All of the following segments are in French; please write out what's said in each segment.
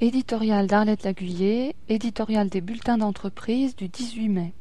Éditorial d'Arlette Laguiller, éditorial des bulletins d'entreprise du 18 mai.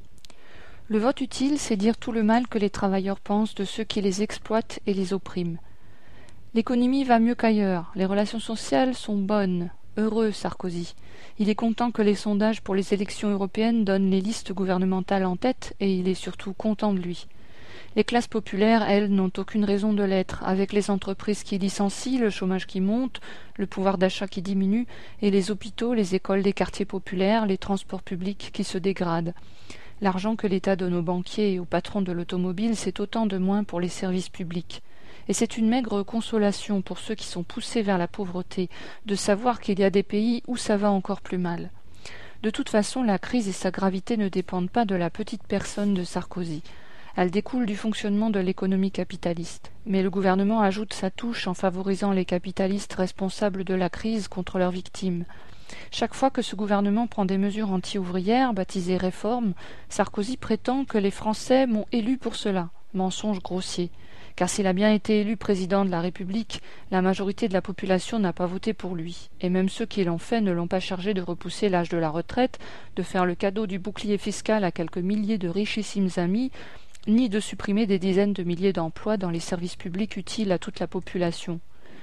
Le vote utile, c'est dire tout le mal que les travailleurs pensent de ceux qui les exploitent et les oppriment. L'économie va mieux qu'ailleurs, les relations sociales sont bonnes. Heureux Sarkozy. Il est content que les sondages pour les élections européennes donnent les listes gouvernementales en tête et il est surtout content de lui. Les classes populaires, elles, n'ont aucune raison de l'être, avec les entreprises qui licencient, le chômage qui monte, le pouvoir d'achat qui diminue, et les hôpitaux, les écoles des quartiers populaires, les transports publics qui se dégradent. L'argent que l'État donne aux banquiers et aux patrons de l'automobile, c'est autant de moins pour les services publics. Et c'est une maigre consolation pour ceux qui sont poussés vers la pauvreté, de savoir qu'il y a des pays où ça va encore plus mal. De toute façon, la crise et sa gravité ne dépendent pas de la petite personne de Sarkozy. Elle découle du fonctionnement de l'économie capitaliste. Mais le gouvernement ajoute sa touche en favorisant les capitalistes responsables de la crise contre leurs victimes. Chaque fois que ce gouvernement prend des mesures anti-ouvrières, baptisées réformes, Sarkozy prétend que les Français m'ont élu pour cela. Mensonge grossier. Car s'il a bien été élu président de la République, la majorité de la population n'a pas voté pour lui. Et même ceux qui l'ont fait ne l'ont pas chargé de repousser l'âge de la retraite, de faire le cadeau du bouclier fiscal à quelques milliers de richissimes amis, ni de supprimer des dizaines de milliers d'emplois dans les services publics utiles à toute la population.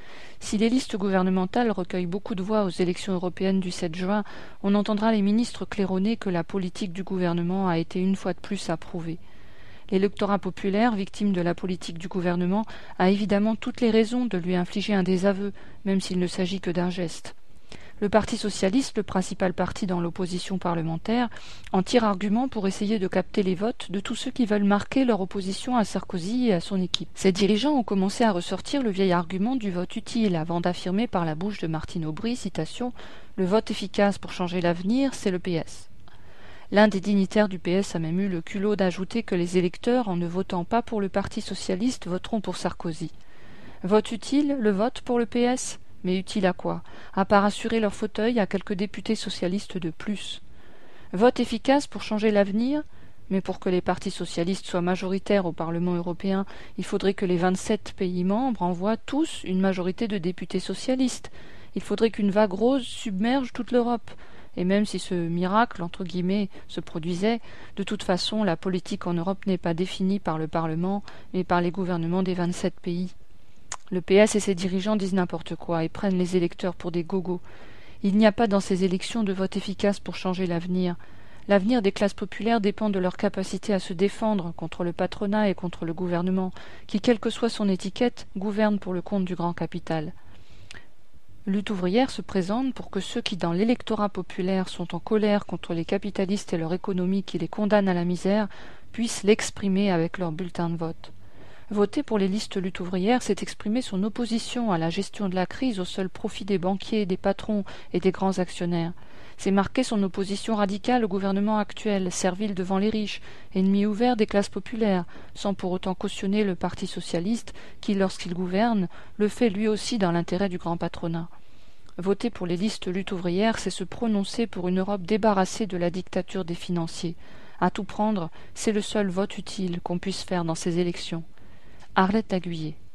Si les listes gouvernementales recueillent beaucoup de voix aux élections européennes du 7 juin, on entendra les ministres claironner que la politique du gouvernement a été une fois de plus approuvée. L'électorat populaire, victime de la politique du gouvernement, a évidemment toutes les raisons de lui infliger un désaveu, même s'il ne s'agit que d'un geste. Le Parti socialiste, le principal parti dans l'opposition parlementaire, en tire argument pour essayer de capter les votes de tous ceux qui veulent marquer leur opposition à Sarkozy et à son équipe. Ces dirigeants ont commencé à ressortir le vieil argument du vote utile, avant d'affirmer par la bouche de Martine Aubry, citation, « Le vote efficace pour changer l'avenir, c'est le PS ». L'un des dignitaires du PS a même eu le culot d'ajouter que les électeurs, en ne votant pas pour le Parti socialiste, voteront pour Sarkozy. Vote utile, le vote pour le PS ? Mais utile à quoi? À part assurer leur fauteuil à quelques députés socialistes de plus. Vote efficace pour changer l'avenir? Mais pour que les partis socialistes soient majoritaires au Parlement européen, il faudrait que les 27 pays membres envoient tous une majorité de députés socialistes. Il faudrait qu'une vague rose submerge toute l'Europe. Et même si ce miracle, entre guillemets, se produisait, de toute façon, la politique en Europe n'est pas définie par le Parlement, mais par les gouvernements des 27 pays. Le PS et ses dirigeants disent n'importe quoi et prennent les électeurs pour des gogos. Il n'y a pas dans ces élections de vote efficace pour changer l'avenir. L'avenir des classes populaires dépend de leur capacité à se défendre contre le patronat et contre le gouvernement, qui, quelle que soit son étiquette, gouverne pour le compte du grand capital. Lutte ouvrière se présente pour que ceux qui, dans l'électorat populaire, sont en colère contre les capitalistes et leur économie qui les condamnent à la misère, puissent l'exprimer avec leur bulletin de vote. Voter pour les listes lutte ouvrière, c'est exprimer son opposition à la gestion de la crise au seul profit des banquiers, des patrons et des grands actionnaires. C'est marquer son opposition radicale au gouvernement actuel, servile devant les riches, ennemi ouvert des classes populaires, sans pour autant cautionner le Parti socialiste qui, lorsqu'il gouverne, le fait lui aussi dans l'intérêt du grand patronat. Voter pour les listes lutte ouvrière, c'est se prononcer pour une Europe débarrassée de la dictature des financiers. À tout prendre, c'est le seul vote utile qu'on puisse faire dans ces élections. Arlette Laguiller.